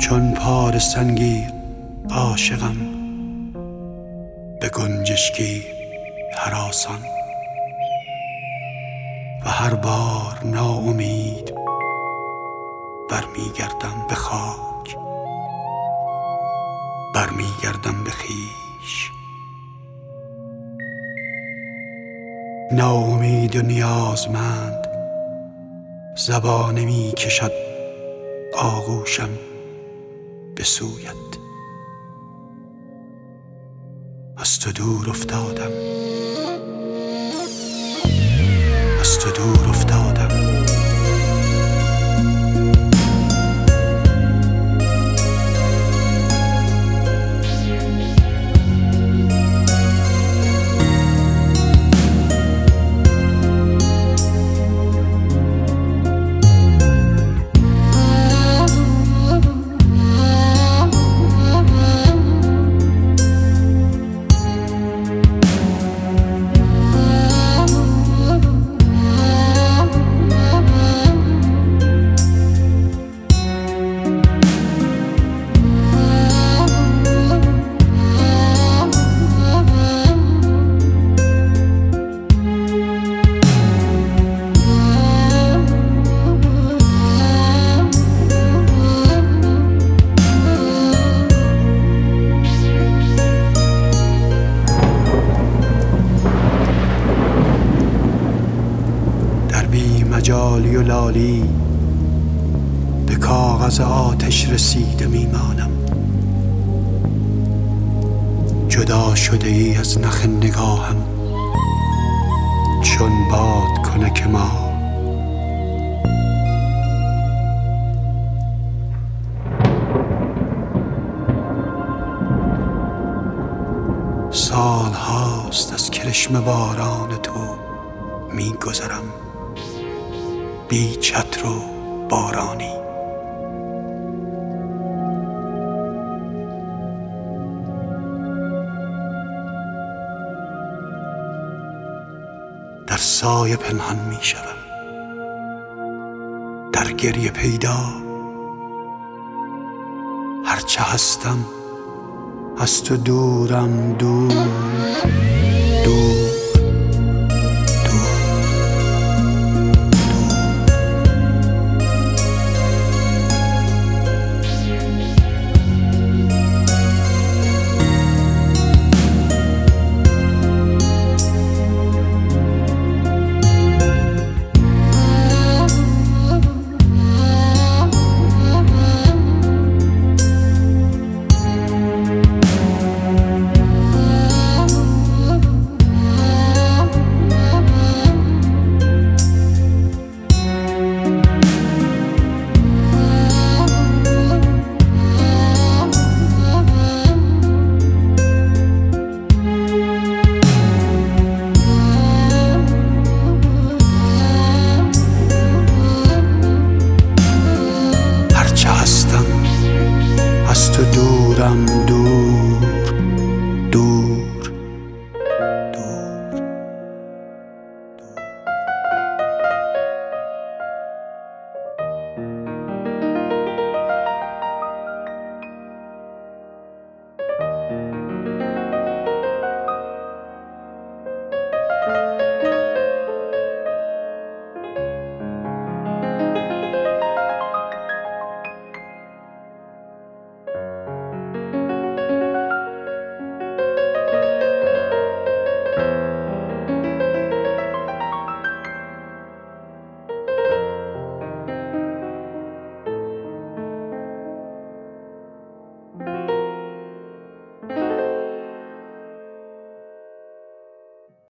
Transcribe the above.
چون پار سنگی عاشقم به گنجشکی هراسان و هر بار ناامید برمیگردم به خاک، برمیگردم به خویش. ناامید و نیازمند زبانه می کشد آغوشم به سویت. از تو دور افتادم، از تو دور افتادم. مجالی و لالی به کاغذ آتش رسیده میمانم. جدا شده ای از نخ نگاهم چون باد کنک ما. سال هاست از کرشم باران تو میگذرم بی چتر و بارانی. در سایه پنهان می شوم، در گریه پیدا. هرچه هستم از تو دورم، دور دور. از تو دورم،